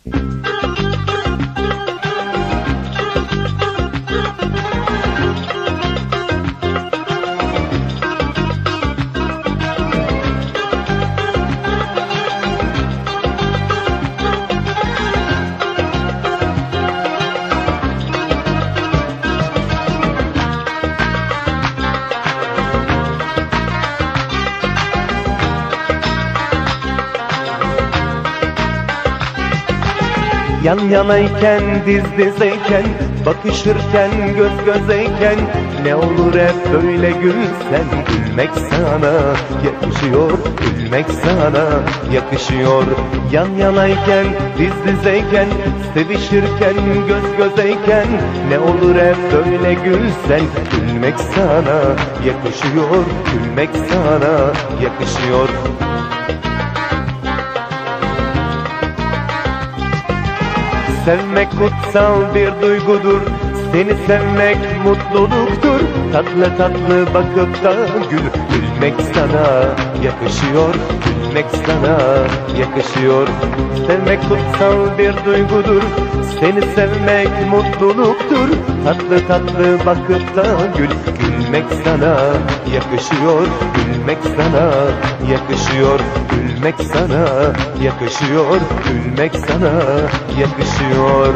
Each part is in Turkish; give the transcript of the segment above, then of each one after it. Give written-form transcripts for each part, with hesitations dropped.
Yan yanayken, diz dizeyken, bakışırken, göz gözeyken, ne olur hep böyle gülsen. Gülmek sana yakışıyor, gülmek sana yakışıyor. Yan yanayken, diz dizeyken, sevişirken, göz gözeyken, ne olur hep böyle gülsen. Gülmek sana yakışıyor, gülmek sana yakışıyor. Sevmek kutsal bir duygudur, seni sevmek mutluluktur. Tatlı tatlı bakıp da gülmek sana yakışıyor, gülmek sana yakışıyor. Sevmek kutsal bir duygudur, seni sevmek mutluluktur. Tatlı tatlı bakıp da gülmek sana yakışıyor, gülmek sana yakışıyor. Gülmek sana yakışıyor, gülmek sana yakışıyor.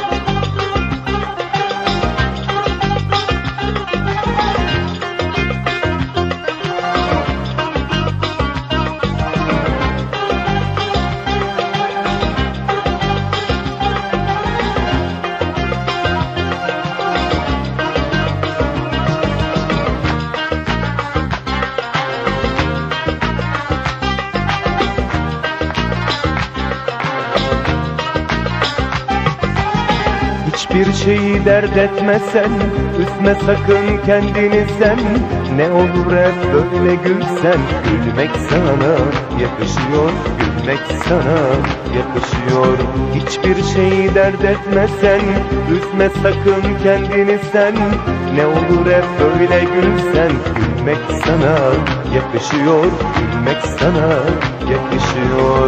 Hiçbir şeyi dert etmesen, üzme sakın kendini sen. Ne olur hep böyle gülsen. Gülmek sana yakışıyor, gülmek sana yakışıyor. Hiçbir şeyi dert etmesen, üzme sakın kendini sen. Ne olur hep böyle gülsen. Gülmek sana yakışıyor, gülmek sana yakışıyor.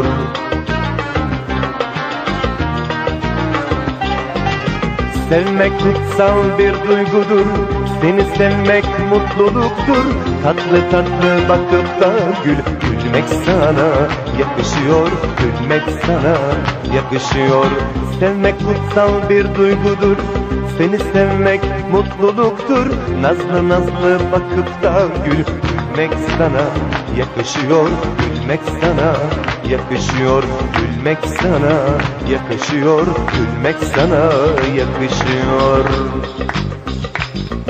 Sevmek kutsal bir duygudur, seni sevmek mutluluktur. Tatlı tatlı bakıp da gülmek sana yakışıyor, gülmek sana yakışıyor. Sevmek kutsal bir duygudur, seni sevmek mutluluktur. Nazlı nazlı bakıp da gülmek sana yakışıyor, gülmek sana yakışıyor. Gülmek sana yakışıyor, gülmek sana yakışıyor.